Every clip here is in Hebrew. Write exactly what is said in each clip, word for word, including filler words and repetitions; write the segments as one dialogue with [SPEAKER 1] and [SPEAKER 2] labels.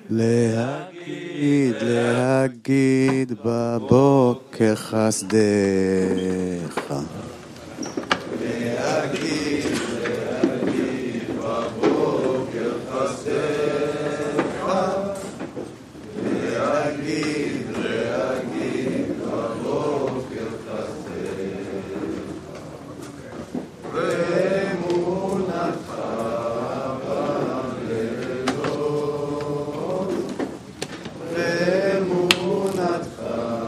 [SPEAKER 1] להגיד, להגיד בבוקר חסדך. להגיד, להגיד בבוקר חסדך. להגיד, להגיד בבוקר חסדך. ואמונתך בלילות. ואמונתך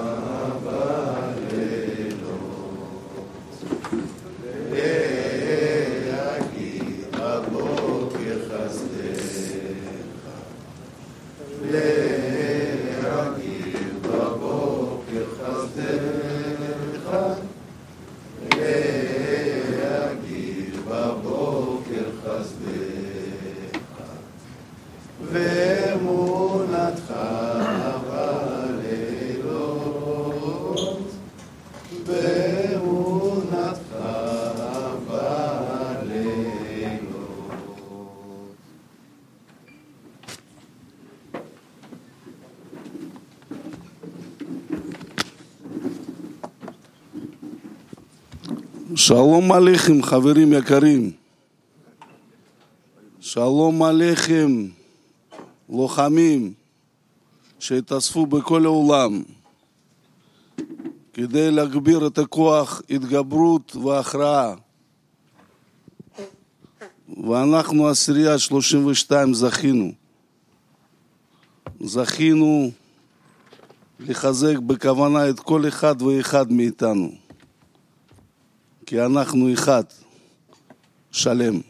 [SPEAKER 1] בלילות. להגיד בבוקר חסדך. להגיד בבוקר חסדך. להגיד בבוקר חסדך. ואמונתך בלילות. ואמונתך בלילות.
[SPEAKER 2] שלום עליכם חברים יקרים, שלום עליכם לוחמים שהתאספו בכל העולם כדי להגביר את הכוח התגברות והכרעה. ואנחנו עשירייה שלושים ושתיים זכינו זכינו לחזק בכוונה את כל אחד ואחד מאיתנו, כי אנחנו אחד שלם.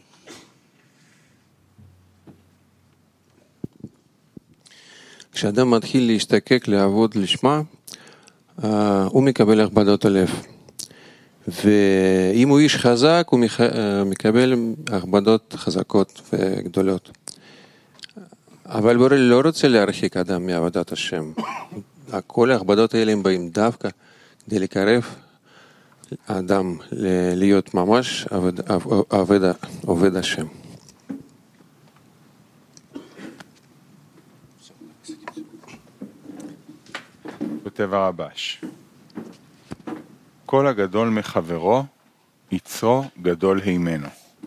[SPEAKER 3] כשאדם מתחיל להשתקק לעבוד לשמה, הוא מקבל הכבדות הלב. ואם הוא איש חזק, הוא מקבל הכבדות חזקות וגדולות. אבל בורא לא רוצה להרחיק אדם מעבודת השם. כל ההכבדות האלה הם באים דווקא כדי לקרב האדם להיות ממש עובד, עובד, עובד השם.
[SPEAKER 4] בטבע רבש. כל הגדול מחברו, יצרו גדול הימנו.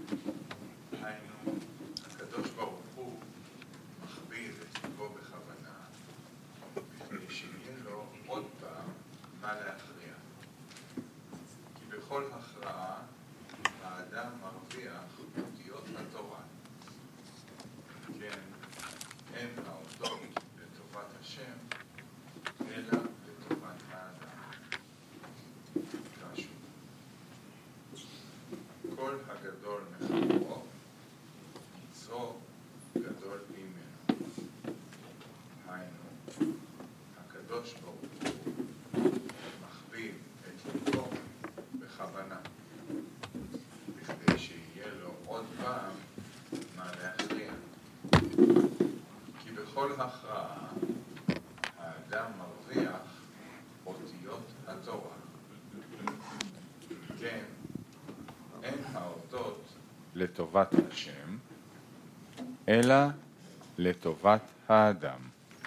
[SPEAKER 4] הקדוש ברוך הוא מחביא את ליבו בכוונה, כדי שיהיה לו עוד פעם מה להכריע. כי בכל הכרעה האדם מרוויח אותיות התורה. כן, אין האותות לטובת השם, אלא לטובת האדם. קשו. כל הגדול מחברו, יצרו גדול ממנו. היינו, הקדוש ברוך הוא מחביא את ליבו בכוונה, בכדי שיהיה לו עוד פעם מה להכריע. כי בכל הכרעה האדם מרוויח אותיות התורה. כן, אין האותות לטובת השם, אלא לטובת האדם.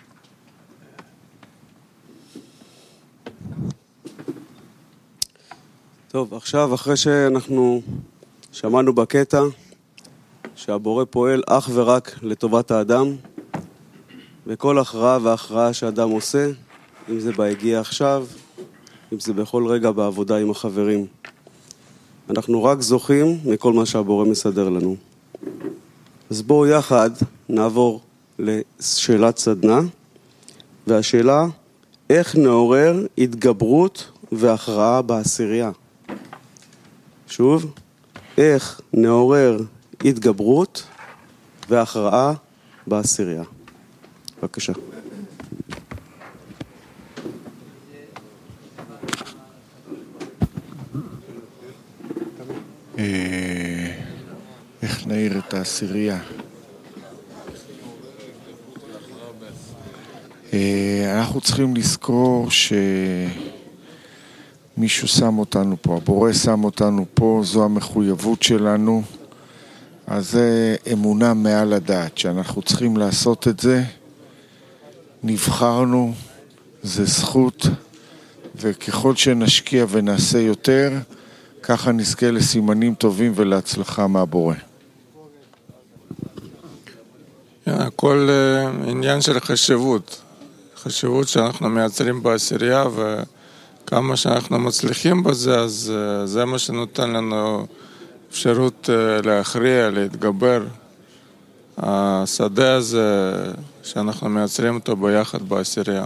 [SPEAKER 1] טוב, עכשיו אחרי שאנחנו שמענו בקטע שהבורא פועל אך ורק לטובת האדם, וכל הכרעה והכרעה שאדם עושה, אם זה בהגיע עכשיו, אם זה בכל רגע בעבודה עם החברים. אנחנו רק זוכים מכל מה שהבורא מסדר לנו. אז בואו יחד נעבור לשאלת סדנה, והשאלה, איך נעורר התגברות והכרעה בעשירייה? שוב, איך נעורר התגברות והכרעה בעשירייה? בבקשה.
[SPEAKER 5] איך נעיר את העשירייה? אנחנו צריכים לזכור שמישהו שם אותנו פה, הבורא שם אותנו פה, זו המחויבות שלנו. אז זה אמונה מעל הדעת, שאנחנו צריכים לעשות את זה נבחרנו, זה זכות, וככל שנשקיע ונעשה יותר, ככה נזכה לסימנים טובים ולהצלחה מהבורא.
[SPEAKER 6] הכל עניין של חשיבות. חשיבות שאנחנו מייצרים בעשירייה, וכמה שאנחנו מצליחים בזה, אז זה מה שנותן לנו אפשרות להכריע, להתגבר. השדה הזה שאנחנו מייצרים אותו ביחד בעשירייה.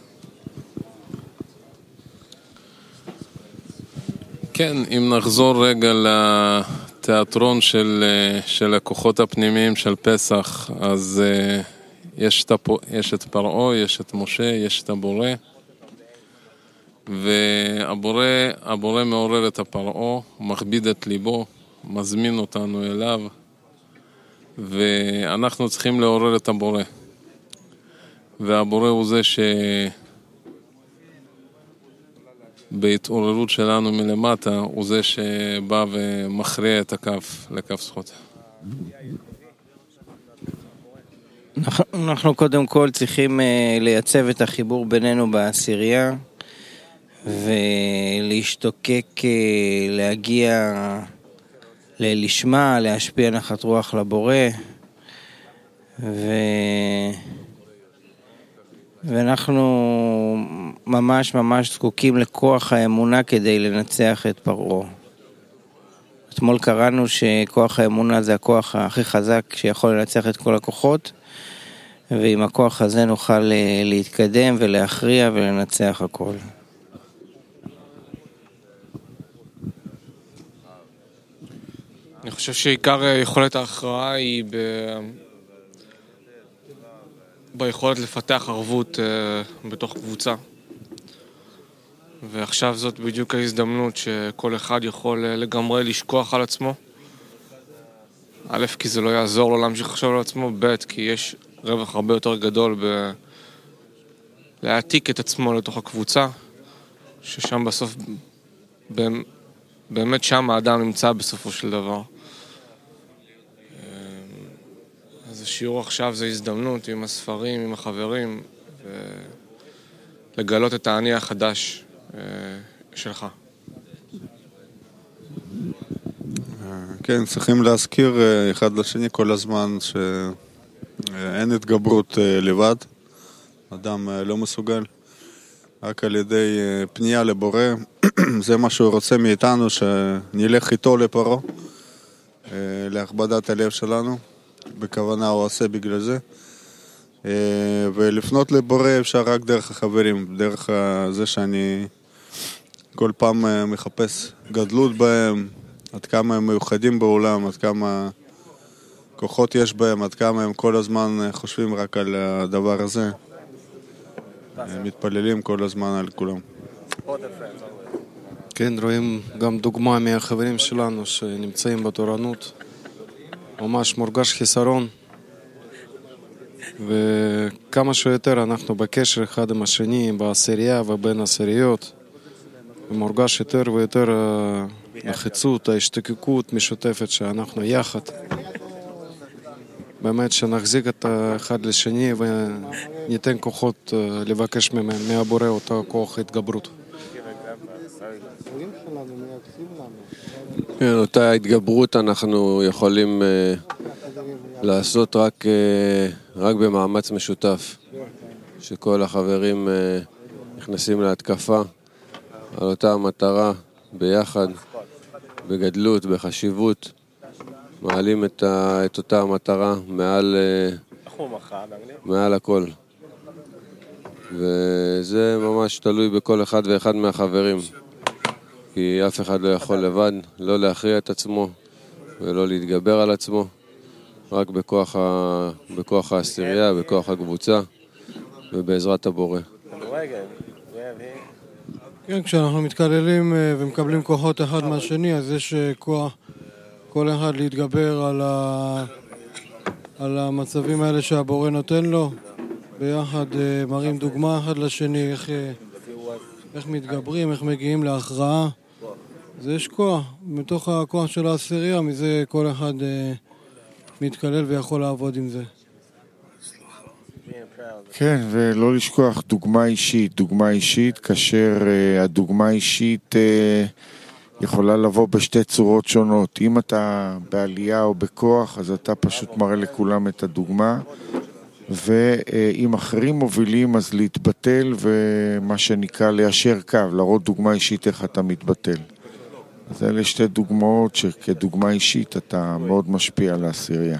[SPEAKER 7] כן, אם נחזור רגע לתיאטרון של, של הכוחות הפנימיים של פסח, אז יש את, יש את פרעה, יש את משה, יש את הבורא, והבורא הבורא מעורר את הפרעה, מכביד את ליבו, מזמין אותנו אליו, ואנחנו צריכים לעורר את הבורא. והבורא הוא זה שבהתעוררות שלנו מלמטה, הוא זה שבא ומכריע את הכף לכף זכות.
[SPEAKER 8] אנחנו קודם כל צריכים לייצב את החיבור בינינו בעשירייה, ולהשתוקק, להגיע ללשמה, להשפיע נחת רוח לבורא, ו... ואנחנו ממש ממש זקוקים לכוח האמונה כדי לנצח את פרעה. אתמול קראנו שכוח האמונה זה הכוח הכי חזק שיכול לנצח את כל הכוחות, ועם הכוח הזה נוכל להתקדם ולהכריע ולנצח הכל.
[SPEAKER 9] אני חושב שעיקר יכולת ההכרעה היא ב... ביכולת לפתח ערבות uh, בתוך קבוצה. ועכשיו זאת בדיוק ההזדמנות שכל אחד יכול uh, לגמרי לשכוח על עצמו. א', כי זה לא יעזור לו להמשיך לחשוב על עצמו, ב', כי יש רווח הרבה יותר גדול ב... להעתיק את עצמו לתוך הקבוצה, ששם בסוף, באמת שם האדם נמצא בסופו של דבר. אז השיעור עכשיו זה הזדמנות עם הספרים, עם החברים, ולגלות את האני החדש שלך.
[SPEAKER 2] כן, צריכים להזכיר אחד לשני כל הזמן שאין התגברות לבד. אדם לא מסוגל. רק על ידי פנייה לבורא, זה מה שהוא רוצה מאיתנו, שנלך איתו לפרעה, להכבדת הלב שלנו. בכוונה הוא עושה בגלל זה. ולפנות לבורא אפשר רק דרך החברים, דרך זה שאני כל פעם מחפש גדלות בהם, עד כמה הם מיוחדים בעולם, עד כמה כוחות יש בהם, עד כמה הם כל הזמן חושבים רק על הדבר הזה. הם מתפללים כל הזמן על כולם.
[SPEAKER 10] כן, רואים גם דוגמה מהחברים שלנו שנמצאים בתורנות. ממש מורגש חיסרון, וכמה שיותר אנחנו בקשר אחד עם השני, בעשירייה ובין עשיריות, ומורגש יותר ויותר החיצות, ההשתוקקות משותפת שאנחנו יחד. באמת שנחזיק את אחד לשני וניתן כוחות לבקש מהבורא אותו כוח התגברות.
[SPEAKER 3] אותה התגברות אנחנו יכולים לעשות רק, רק במאמץ משותף, שכל החברים נכנסים להתקפה על אותה המטרה ביחד, בגדלות, בחשיבות, מעלים את, ה, את אותה המטרה מעל, מעל הכל. וזה ממש תלוי בכל אחד ואחד מהחברים, כי אף אחד לא יכול לבד, לא להכריע את עצמו ולא להתגבר על עצמו, רק בכוח, ה... בכוח העשירייה, בכוח הקבוצה ובעזרת הבורא.
[SPEAKER 11] כן, כשאנחנו מתקללים ומקבלים כוחות אחד מהשני, אז יש כוח כל אחד להתגבר על, ה... על המצבים האלה שהבורא נותן לו, ביחד מראים דוגמה אחד לשני, איך, איך מתגברים, איך מגיעים להכרעה. אז יש כוח, מתוך הכוח של העשירייה, מזה כל אחד מתקלל ויכול לעבוד עם זה.
[SPEAKER 5] כן, ולא לשכוח דוגמה אישית, דוגמה אישית, כאשר uh, הדוגמה האישית uh, יכולה לבוא בשתי צורות שונות. אם אתה בעלייה או בכוח, אז אתה פשוט מראה לכולם את הדוגמה, ואם אחרים מובילים, אז להתבטל, ומה שנקרא ליישר קו, להראות דוגמה אישית איך אתה מתבטל. אז אלה שתי דוגמאות שכדוגמה אישית אתה מאוד משפיע על העשירייה.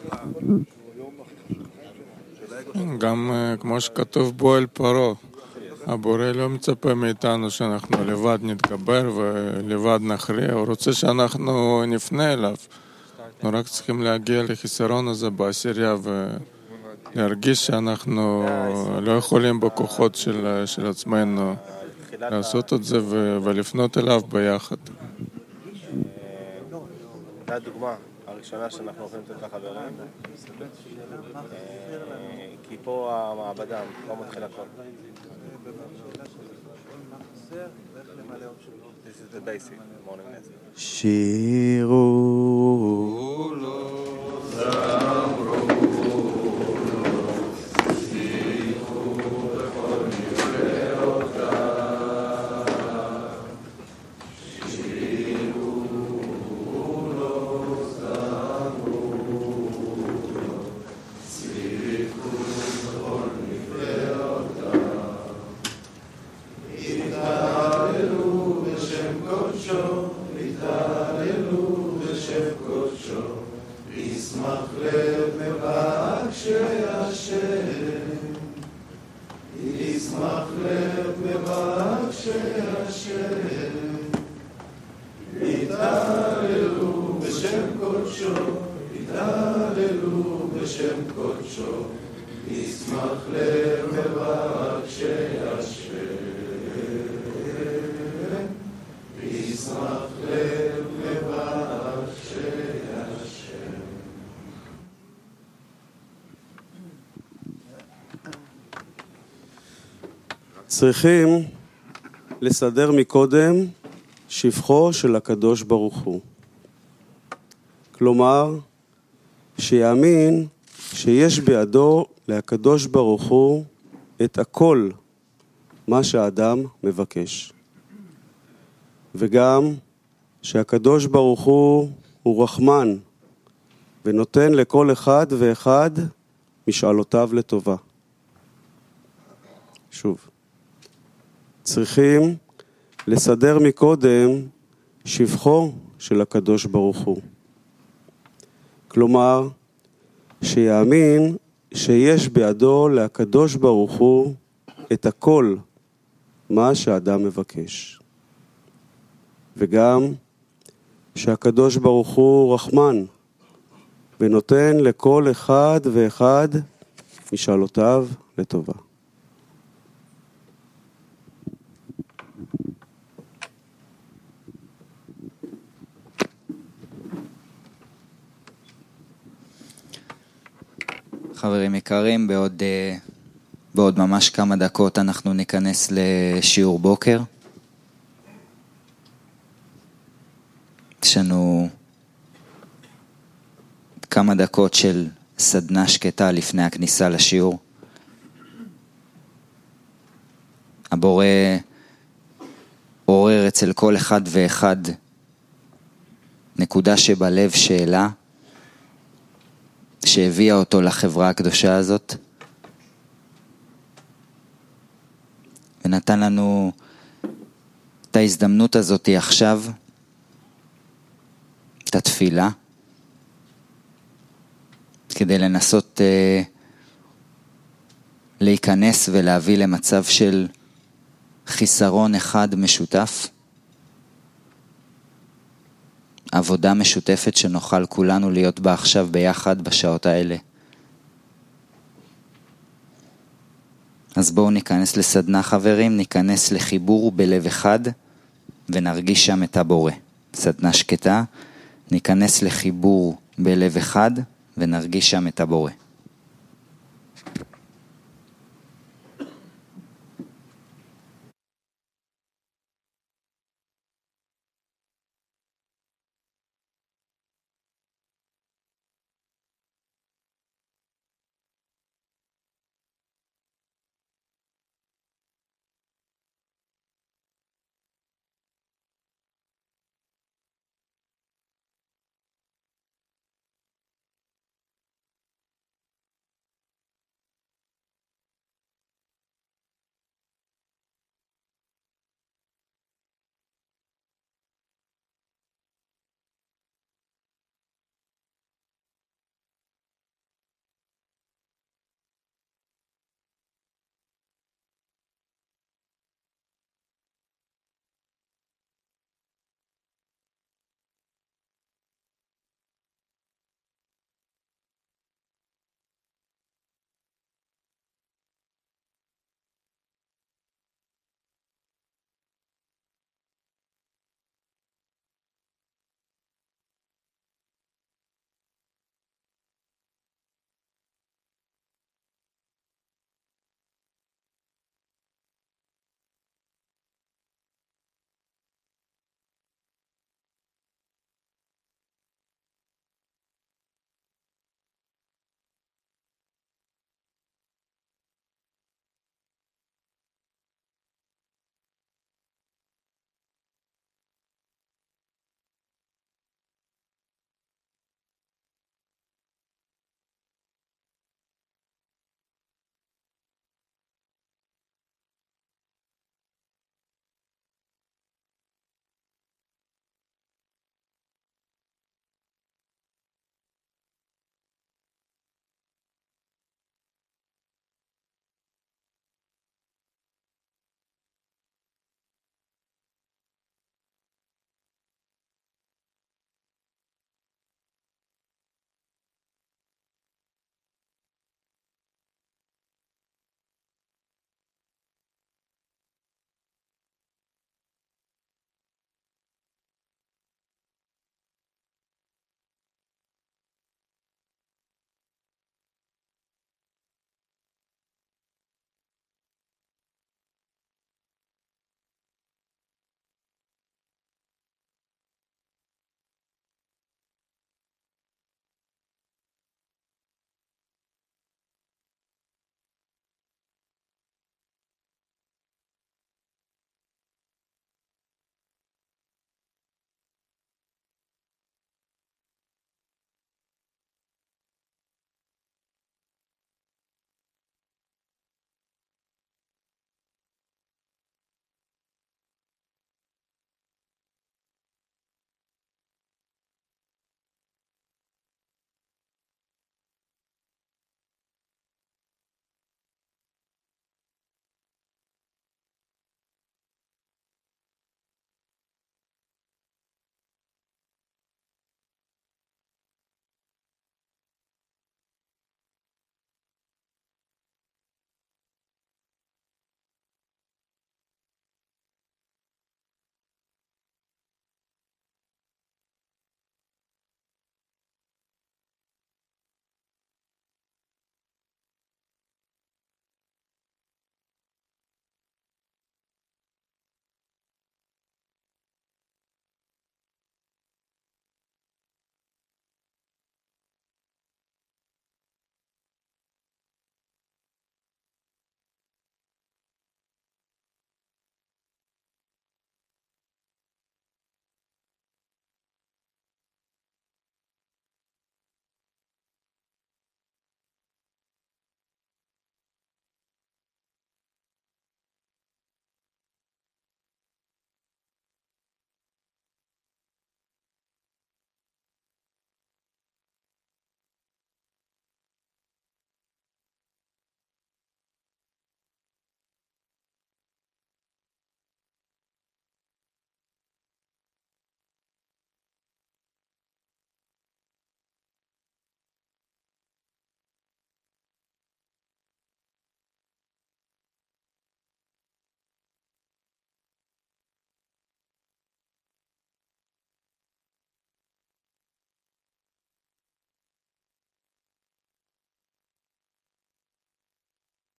[SPEAKER 6] גם כמו שכתוב בו אל פרעה, הבורא לא מצפה מאיתנו שאנחנו לבד נתגבר ולבד נכריע, הוא רוצה שאנחנו נפנה אליו. אנחנו רק צריכים להגיע לחיסרון הזה בעשירייה ולהרגיש שאנחנו לא יכולים בכוחות של, של עצמנו לעשות את זה ולפנות אליו ביחד.
[SPEAKER 12] זו הדוגמה הראשונה שאנחנו הולכים לתת לחברים, כי פה המעבדה, פה מתחיל הכל. This is the basic morning lesson.
[SPEAKER 1] שירו צריכים לסדר מקודם שבחו של הקדוש ברוך הוא. כלומר, שיאמין שיש בידו לקדוש ברוך הוא את הכל מה שהאדם מבקש. וגם שהקדוש ברוך הוא הוא רחמן ונותן לכל אחד ואחד משאלותיו לטובה. שוב. צריכים לסדר מקודם שבחו של הקדוש ברוך הוא. כלומר, שיאמין שיש בידו לקדוש ברוך הוא את הכל מה שהאדם מבקש. וגם שהקדוש ברוך הוא רחמן ונותן לכל אחד ואחד משאלותיו לטובה.
[SPEAKER 13] חברים יקרים, בעוד, בעוד ממש כמה דקות אנחנו ניכנס לשיעור בוקר. יש לנו כמה דקות של סדנה שקטה לפני הכניסה לשיעור. הבורא עורר אצל כל אחד ואחד נקודה שבלב שאלה, שהביאה אותו לחברה הקדושה הזאת, ונתן לנו את ההזדמנות הזאת עכשיו, את התפילה, כדי לנסות אה, להיכנס ולהביא למצב של חיסרון אחד משותף, עבודה משותפת שנוכל כולנו להיות בה עכשיו ביחד בשעות האלה. אז בואו ניכנס לסדנה חברים, ניכנס לחיבור בלב אחד ונרגיש שם את הבורא. סדנה שקטה, ניכנס לחיבור בלב אחד ונרגיש שם את הבורא.